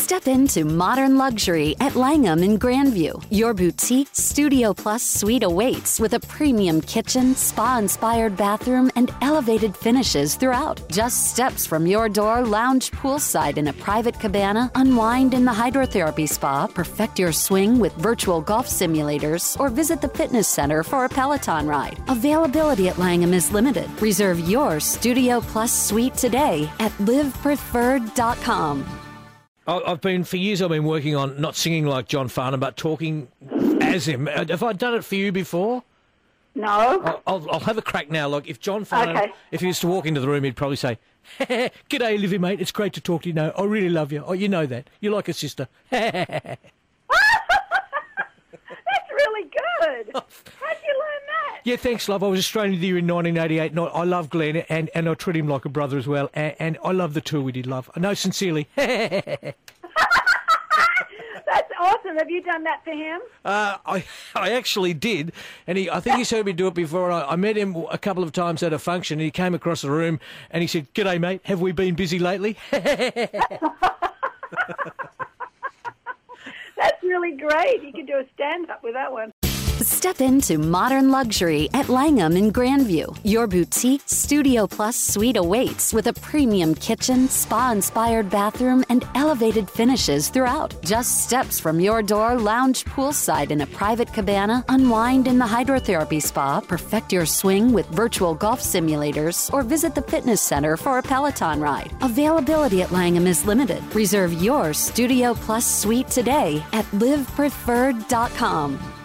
Step into modern luxury at Langham in Grandview. Your boutique Studio Plus suite awaits with a premium kitchen, spa-inspired bathroom, and elevated finishes throughout. Just steps from your door, lounge poolside in a private cabana, unwind in the hydrotherapy spa, perfect your swing with virtual golf simulators, or visit the fitness center for a Peloton ride. Availability at Langham is limited. Reserve your Studio Plus suite today at livepreferred.com. I've been working on not singing like John Farnham, but talking as him. Have I done it for you before? No. I'll have a crack now. Like if John Farnham, if he was to walk into the room, he'd probably say, "G'day, Livy, mate. It's great to talk to you. No, I really love you. Oh, you know that. You're like a sister." That's really good. How'd you learn that? Yeah, thanks, love. I was Australian of the Year in 1988, and I love Glenn, and I treat him like a brother as well, and I love the tour we did, love. I know, sincerely. That's awesome. Have you done that for him? I actually did, and I think he's heard me do it before. I met him a couple of times at a function, and he came across the room, and he said, "G'day, mate. Have we been busy lately?" That's really great. You could do a stand-up with that one. Step into modern luxury at Langham in Grandview. Your boutique Studio Plus suite awaits with a premium kitchen, spa-inspired bathroom, and elevated finishes throughout. Just steps from your door, lounge poolside in a private cabana, unwind in the hydrotherapy spa, perfect your swing with virtual golf simulators, or visit the fitness center for a Peloton ride. Availability at Langham is limited. Reserve your Studio Plus suite today at livepreferred.com.